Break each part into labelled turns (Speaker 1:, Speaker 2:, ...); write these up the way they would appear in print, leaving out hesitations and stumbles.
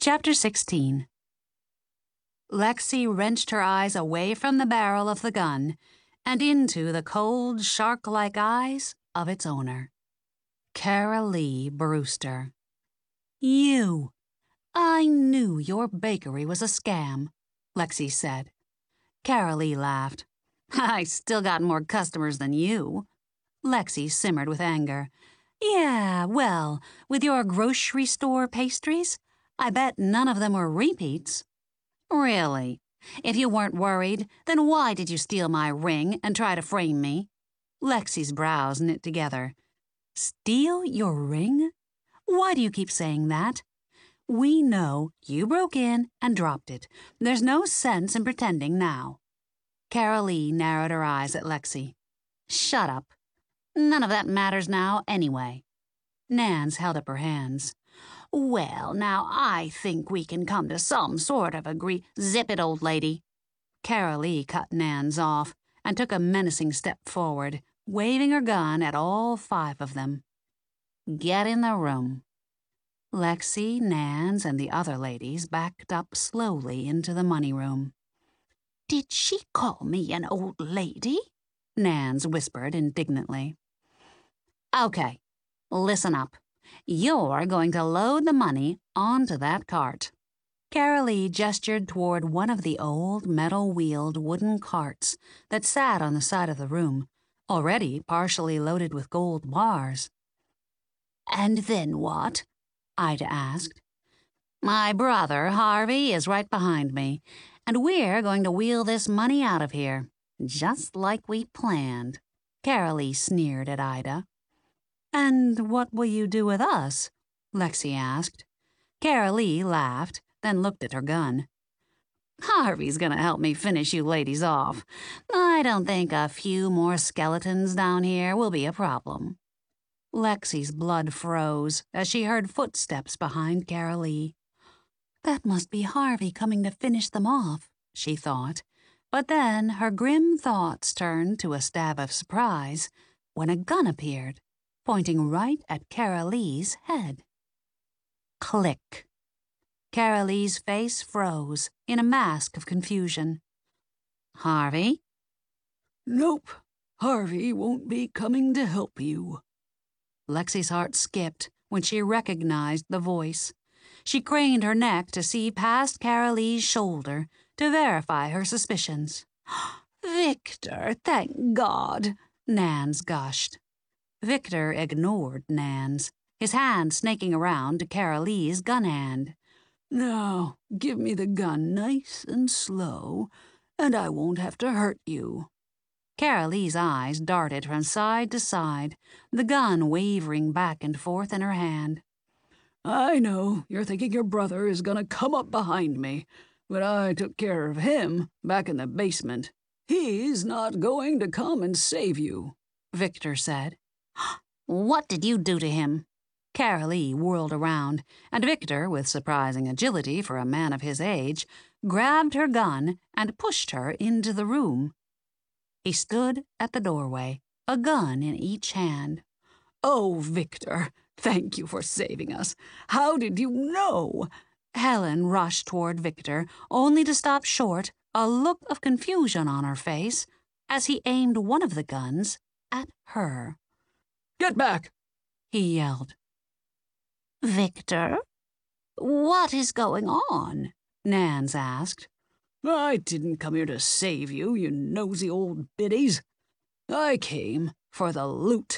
Speaker 1: Chapter 16. Lexi wrenched her eyes away from the barrel of the gun and into the cold, shark-like eyes of its owner, Carolee Brewster. "You! I knew your bakery was a scam," Lexi said. Carolee laughed. "I still got more customers than you." Lexi simmered with anger. "Yeah, well, with your grocery store pastries, I bet none of them were repeats." "Really? If you weren't worried, then why did you steal my ring and try to frame me?" Lexi's brows knit together. "Steal your ring? Why do you keep saying that? We know you broke in and dropped it. There's no sense in pretending now." Carolee narrowed her eyes at Lexi. "Shut up. None of that matters now, anyway." Nance held up her hands. "Well, now I think we can come to some sort of Zip it, old lady." Carolee cut Nance off and took a menacing step forward, waving her gun at all 5 of them. "Get in the room." Lexi, Nance, and the other ladies backed up slowly into the money room. "Did she call me an old lady?" Nance whispered indignantly. "Okay, listen up. You're going to load the money onto that cart." Carolee gestured toward one of the old metal-wheeled wooden carts that sat on the side of the room, already partially loaded with gold bars. "And then what?" Ida asked. "My brother, Harvey, is right behind me, and we're going to wheel this money out of here, just like we planned." Carolee sneered at Ida. "And what will you do with us?" Lexi asked. Carolee laughed, then looked at her gun. "Harvey's gonna help me finish you ladies off. I don't think a few more skeletons down here will be a problem." Lexi's blood froze as she heard footsteps behind Carolee. "That must be Harvey coming to finish them off," she thought. But then her grim thoughts turned to a stab of surprise when a gun appeared, pointing right at Carolee's head. Click. Carolee's face froze in a mask of confusion. "Harvey?"
Speaker 2: "Nope. Harvey won't be coming to help you."
Speaker 1: Lexi's heart skipped when she recognized the voice. She craned her neck to see past Carolee's shoulder to verify her suspicions.
Speaker 2: "Victor, thank God,"
Speaker 1: Nance gushed. Victor ignored Nance, his hand snaking around to Carolee's gun hand.
Speaker 2: "Now, give me the gun nice and slow, and I won't have to hurt you."
Speaker 1: Carolee's eyes darted from side to side, the gun wavering back and forth in her hand.
Speaker 2: "I know you're thinking your brother is going to come up behind me, but I took care of him back in the basement. He's not going to come and save you,"
Speaker 1: Victor said. "What did you do to him?" Carolee whirled around, and Victor, with surprising agility for a man of his age, grabbed her gun and pushed her into the room. He stood at the doorway, a gun in each hand.
Speaker 2: "Oh, Victor, thank you for saving us. How did you know?"
Speaker 1: Helen rushed toward Victor, only to stop short, a look of confusion on her face, as he aimed one of the guns at her.
Speaker 2: "Get back!"
Speaker 1: he yelled.
Speaker 2: "Victor? What is going on?"
Speaker 1: Nance asked.
Speaker 2: "I didn't come here to save you, you nosy old biddies. I came for the loot."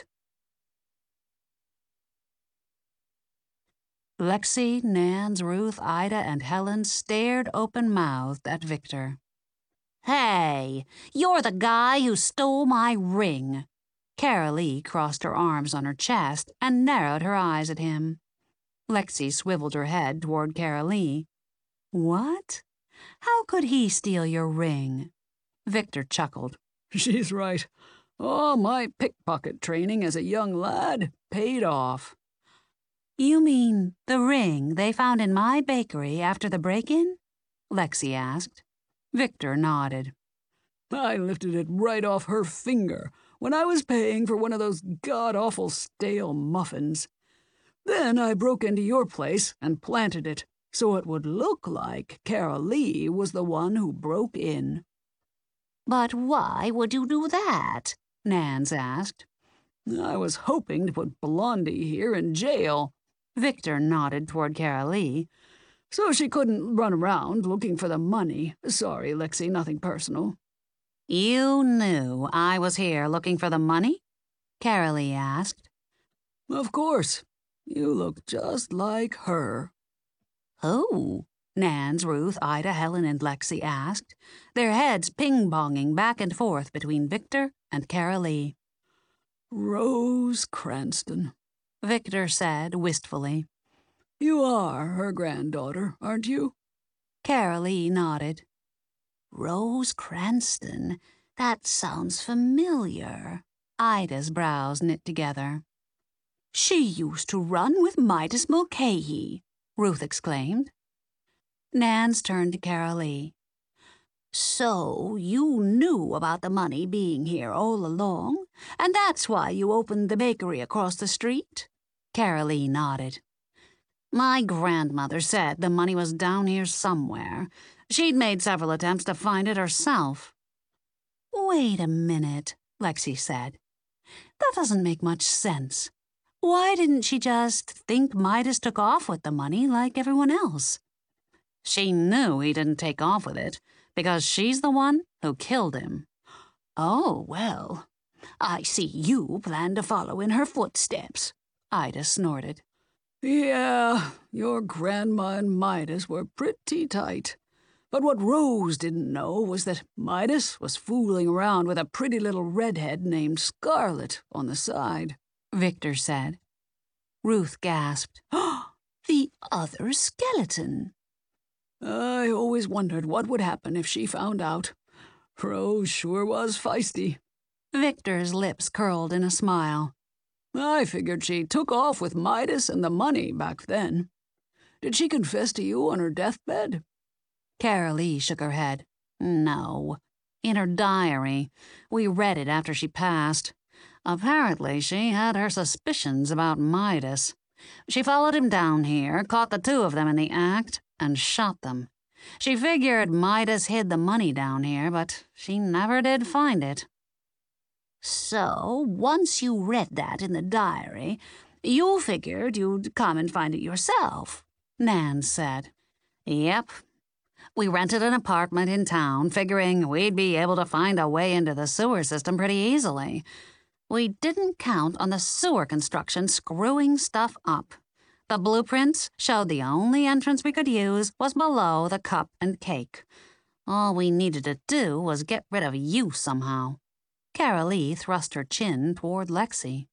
Speaker 1: Lexi, Nance, Ruth, Ida, and Helen stared open-mouthed at Victor. "Hey, you're the guy who stole my ring." Carolee crossed her arms on her chest and narrowed her eyes at him. Lexi swiveled her head toward Carolee. "What? How could he steal your ring?" Victor chuckled.
Speaker 2: "She's right. All my pickpocket training as a young lad paid off."
Speaker 1: "You mean the ring they found in my bakery after the break-in?" Lexi asked. Victor nodded.
Speaker 2: "I lifted it right off her finger when I was paying for one of those god-awful stale muffins. Then I broke into your place and planted it, so it would look like Carol Lee was the one who broke in.
Speaker 1: But why would you do that? Nance asked.
Speaker 2: I was hoping to put Blondie here in jail.
Speaker 1: Victor nodded toward Carol Lee.
Speaker 2: So she couldn't run around looking for the money. Sorry, Lexi, nothing personal.
Speaker 1: You knew I was here looking for the money? Carol Lee asked.
Speaker 2: Of course. You look just like her.
Speaker 1: Who? Nance, Ruth, Ida, Helen, and Lexi asked, their heads ping-ponging back and forth between Victor and Carol Lee.
Speaker 2: Rose Cranston,
Speaker 1: Victor said wistfully.
Speaker 2: You are her granddaughter, aren't you?
Speaker 1: Carol Lee nodded. Rose Cranston? That sounds familiar. Ida's brows knit together. She used to run with Midas Mulcahy, Ruth exclaimed. Nance turned to Carol Lee. So you knew about the money being here all along, and that's why you opened the bakery across the street? Carol Lee nodded. My grandmother said the money was down here somewhere. She'd made several attempts to find it herself. Wait a minute, Lexi said. That doesn't make much sense. Why didn't she just think Midas took off with the money like everyone else? She knew he didn't take off with it, because she's the one who killed him. Oh, well, I see you plan to follow in her footsteps, Ida snorted.
Speaker 2: Yeah, your grandma and Midas were pretty tight. But what Rose didn't know was that Midas was fooling around with a pretty little redhead named Scarlet on the side, Victor said.
Speaker 1: Ruth gasped. The other skeleton.
Speaker 2: I always wondered what would happen if she found out. Rose sure was feisty.
Speaker 1: Victor's lips curled in a smile.
Speaker 2: I figured she took off with Midas and the money back then. Did she confess to you on her deathbed?
Speaker 1: Carol Lee shook her head. No. In her diary. We read it after she passed. Apparently, she had her suspicions about Midas. She followed him down here, caught the two of them in the act, and shot them. She figured Midas hid the money down here, but she never did find it. So, once you read that in the diary, you figured you'd come and find it yourself, Nance said. Yep. We rented an apartment in town, figuring we'd be able to find a way into the sewer system pretty easily. We didn't count on the sewer construction screwing stuff up. The blueprints showed the only entrance we could use was below the cup and cake. All we needed to do was get rid of you somehow. Carol Lee thrust her chin toward Lexi.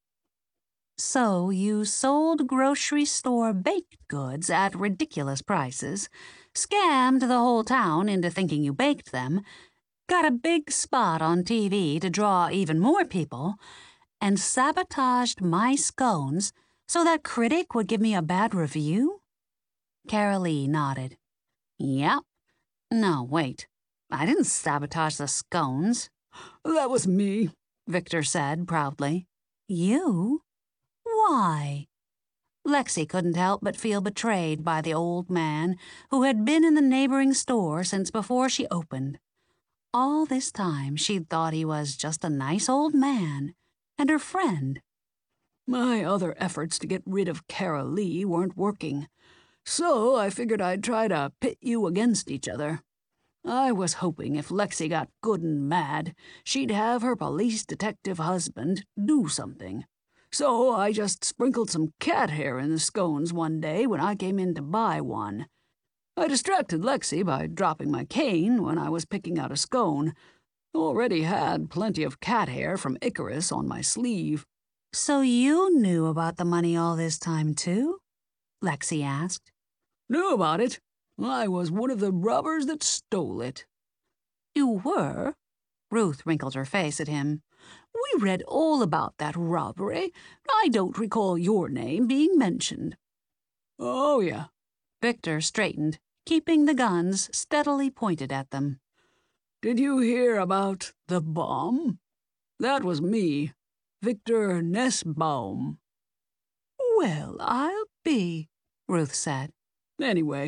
Speaker 1: So you sold grocery store baked goods at ridiculous prices, scammed the whole town into thinking you baked them, got a big spot on TV to draw even more people, and sabotaged my scones so that critic would give me a bad review? Carol Lee nodded. Yep. No, wait. I didn't sabotage the scones.
Speaker 2: That was me,
Speaker 1: Victor said proudly. You? Why? Lexi couldn't help but feel betrayed by the old man who had been in the neighboring store since before she opened. All this time she'd thought he was just a nice old man and her friend.
Speaker 2: My other efforts to get rid of Carol Lee weren't working, so I figured I'd try to pit you against each other. I was hoping if Lexi got good and mad, she'd have her police detective husband do something. So I just sprinkled some cat hair in the scones one day when I came in to buy one. I distracted Lexi by dropping my cane when I was picking out a scone. Already had plenty of cat hair from Icarus on my sleeve.
Speaker 1: So you knew about the money all this time, too? Lexi asked.
Speaker 2: Knew about it. I was one of the robbers that stole it.
Speaker 1: You were? Ruth wrinkled her face at him. We read all about that robbery. I don't recall your name being mentioned.
Speaker 2: Oh, yeah.
Speaker 1: Victor straightened, keeping the guns steadily pointed at them.
Speaker 2: Did you hear about the bomb? That was me, Victor Nussbaum.
Speaker 1: Well, I'll be, Ruth said.
Speaker 2: Anyway,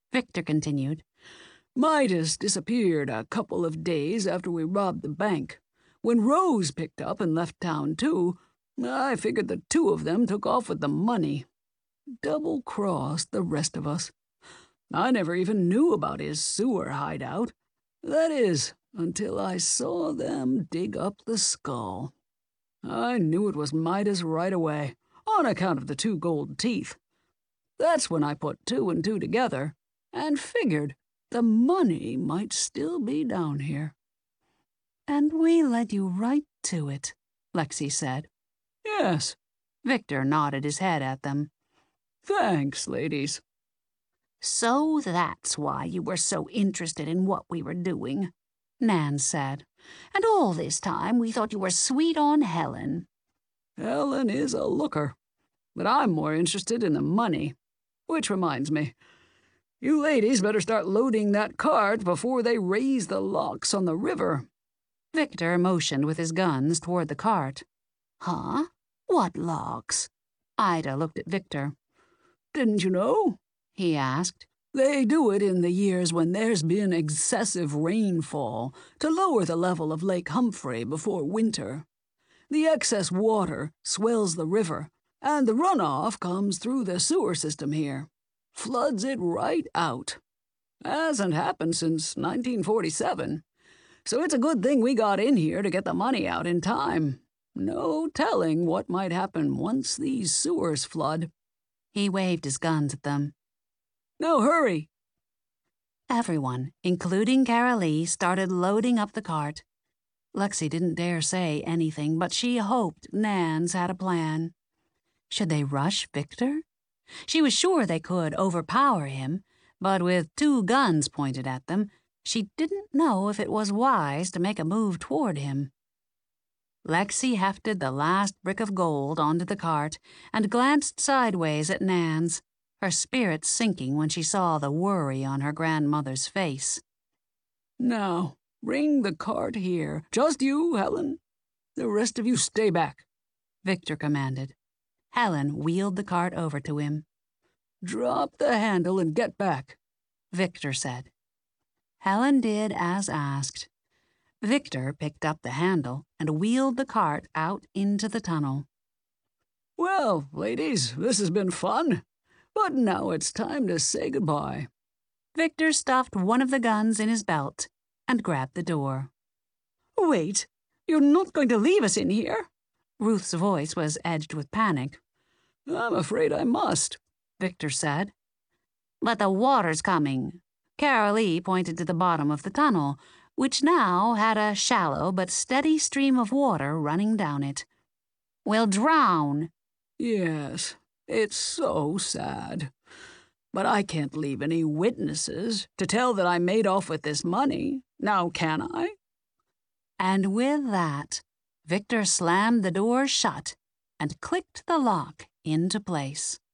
Speaker 1: Victor continued.
Speaker 2: Midas disappeared a couple of days after we robbed the bank. When Rose picked up and left town too, I figured the two of them took off with the money. Double-crossed the rest of us. I never even knew about his sewer hideout. That is, until I saw them dig up the skull. I knew it was Midas right away, on account of the 2 gold teeth. That's when I put 2 and 2 together and figured the money might still be down here.
Speaker 1: And we led you right to it, Lexi said.
Speaker 2: Yes.
Speaker 1: Victor nodded his head at them.
Speaker 2: Thanks, ladies.
Speaker 1: So that's why you were so interested in what we were doing, Nan said. And all this time we thought you were sweet on Helen.
Speaker 2: Helen is a looker, but I'm more interested in the money. Which reminds me, you ladies better start loading that cart before they raise the locks on the river.
Speaker 1: Victor motioned with his guns toward the cart. Huh? What locks? Ida looked at Victor.
Speaker 2: Didn't you know?
Speaker 1: He asked.
Speaker 2: They do it in the years when there's been excessive rainfall to lower the level of Lake Humphrey before winter. The excess water swells the river, and the runoff comes through the sewer system here. Floods it right out. Hasn't happened since 1947. So it's a good thing we got in here to get the money out in time. No telling what might happen once these sewers flood.
Speaker 1: He waved his guns at them.
Speaker 2: Now hurry.
Speaker 1: Everyone, including Carolee, started loading up the cart. Lexi didn't dare say anything, but she hoped Nan's had a plan. Should they rush Victor? She was sure they could overpower him, but with 2 guns pointed at them, she didn't know if it was wise to make a move toward him. Lexi hefted the last brick of gold onto the cart and glanced sideways at Nan's, her spirits sinking when she saw the worry on her grandmother's face.
Speaker 2: Now, bring the cart here. Just you, Helen. The rest of you stay back,
Speaker 1: Victor commanded. Helen wheeled the cart over to him.
Speaker 2: Drop the handle and get back,
Speaker 1: Victor said. Helen did as asked. Victor picked up the handle and wheeled the cart out into the tunnel.
Speaker 2: Well, ladies, this has been fun, but now it's time to say goodbye.
Speaker 1: Victor stuffed one of the guns in his belt and grabbed the door.
Speaker 2: Wait, you're not going to leave us in here?
Speaker 1: Ruth's voice was edged with panic.
Speaker 2: I'm afraid I must,
Speaker 1: Victor said. But the water's coming. Carolee pointed to the bottom of the tunnel, which now had a shallow but steady stream of water running down it. We'll drown.
Speaker 2: Yes, it's so sad. But I can't leave any witnesses to tell that I made off with this money, now can I?
Speaker 1: And with that, Victor slammed the door shut and clicked the lock into place.